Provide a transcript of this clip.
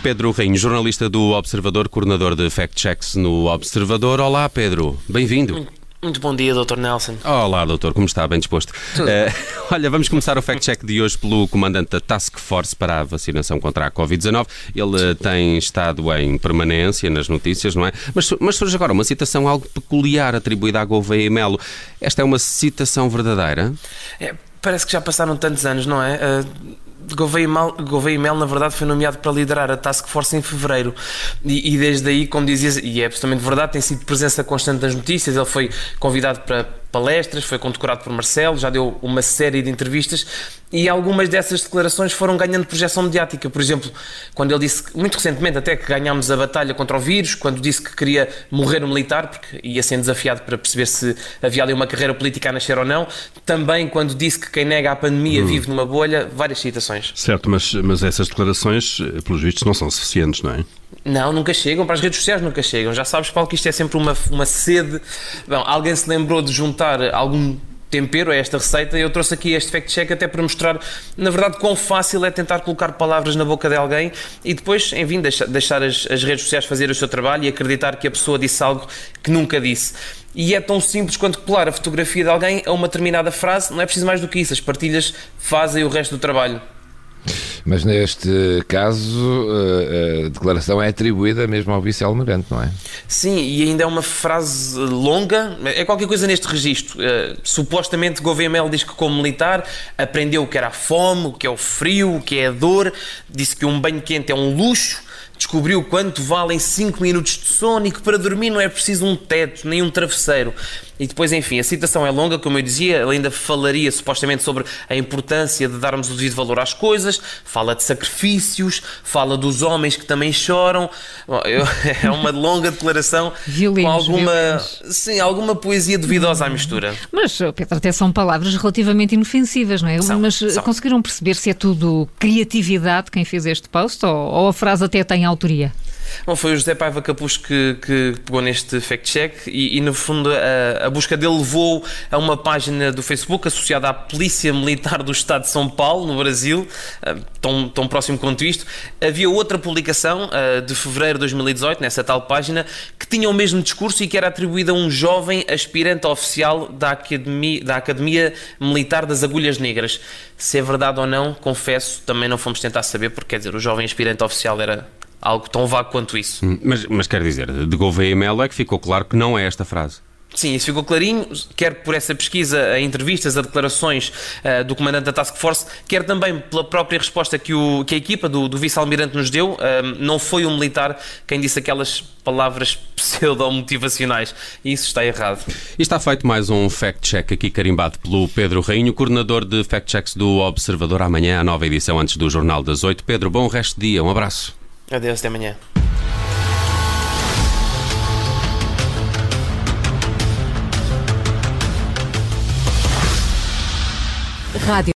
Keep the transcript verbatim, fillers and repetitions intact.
Pedro Rainho, jornalista do Observador, coordenador de Fact Checks no Observador. Olá, Pedro. Bem-vindo. Muito bom dia, doutor Nelson. Olá, doutor. Como está? Bem disposto? Uh, olha, vamos começar o fact-check de hoje pelo comandante da Task Force para a vacinação contra a covid dezanove. Ele uh, tem estado em permanência nas notícias, não é? Mas, mas surge agora uma citação algo peculiar atribuída a Gouveia e Melo. Esta é uma citação verdadeira? É, parece que já passaram tantos anos, não é? Uh... Gouveia e Melo, na verdade, foi nomeado para liderar a Task Force em fevereiro e, e desde aí, como dizias, e é absolutamente verdade, tem sido presença constante nas notícias. Ele foi convidado para palestras, foi condecorado por Marcelo, já deu uma série de entrevistas e algumas dessas declarações foram ganhando projeção mediática. Por exemplo, quando ele disse, muito recentemente até, que ganhámos a batalha contra o vírus, quando disse que queria morrer um militar, porque ia sendo desafiado para perceber se havia ali uma carreira política a nascer ou não. Também quando disse que quem nega a pandemia hum. vive numa bolha, várias citações. Certo, mas, mas essas declarações, pelos vistos, não são suficientes, não é? Não, nunca chegam, para as redes sociais nunca chegam. Já sabes, Paulo, que isto é sempre uma, uma sede. Bom, alguém se lembrou de juntar algum tempero a esta receita e eu trouxe aqui este fact-check até para mostrar, na verdade, quão fácil é tentar colocar palavras na boca de alguém e depois, enfim, deixar, deixar as, as redes sociais fazer o seu trabalho e acreditar que a pessoa disse algo que nunca disse. E é tão simples quanto colar a fotografia de alguém a uma determinada frase, não é preciso mais do que isso, as partilhas fazem o resto do trabalho. Mas neste caso a declaração é atribuída mesmo ao vice-almirante, não é? Sim, e ainda é uma frase longa, é qualquer coisa neste registro. Uh, supostamente Gouveia e Melo diz que, como militar, aprendeu o que era a fome, o que é o frio, o que é a dor, disse que um banho quente é um luxo, descobriu quanto valem cinco minutos de sono e que para dormir não é preciso um teto, nem um travesseiro. E depois, enfim, a citação é longa, como eu dizia, ele ainda falaria supostamente sobre a importância de darmos o devido valor às coisas, fala de sacrifícios, fala dos homens que também choram. Bom, eu, é uma longa declaração violinos, com alguma, violinos. sim, alguma poesia duvidosa à mistura. Mas, Pedro, até são palavras relativamente inofensivas, não é? São, Mas são. Conseguiram perceber se é tudo criatividade quem fez este post ou, ou a frase até tem autoria? Bom, foi o José Paiva Capuz que, que pegou neste fact-check e, e, no fundo, a, a busca dele levou a uma página do Facebook associada à Polícia Militar do Estado de São Paulo, no Brasil, tão, tão próximo quanto isto. Havia outra publicação de fevereiro de dois mil e dezoito, nessa tal página, que tinha o mesmo discurso e que era atribuída a um jovem aspirante oficial da Academia, da Academia Militar das Agulhas Negras. Se é verdade ou não, confesso, também não fomos tentar saber, porque, quer dizer, o jovem aspirante oficial era algo tão vago quanto isso. Mas, mas quer dizer, de Gouveia e Melo é que ficou claro que não é esta frase. Sim, isso ficou clarinho, quer por essa pesquisa, a entrevistas, a declarações uh, do comandante da Task Force, quer também pela própria resposta que, o, que a equipa do, do vice-almirante nos deu. Uh, não foi um militar quem disse aquelas palavras pseudo-motivacionais, e isso está errado. E está feito mais um fact-check aqui carimbado pelo Pedro Rainho, coordenador de fact-checks do Observador. Amanhã a nova edição antes do Jornal das oito. Pedro, bom resto de dia, um abraço. Adeus, até amanhã. Rádio.